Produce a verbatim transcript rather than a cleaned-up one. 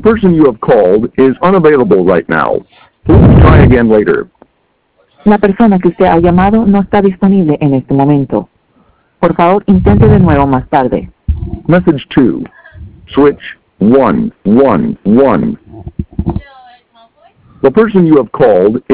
person you have called is unavailable right now. Please try again later. La persona que usted ha llamado no está disponible en este momento. Por favor, intente de nuevo más tarde. Message two. Switch one one one. The person you have called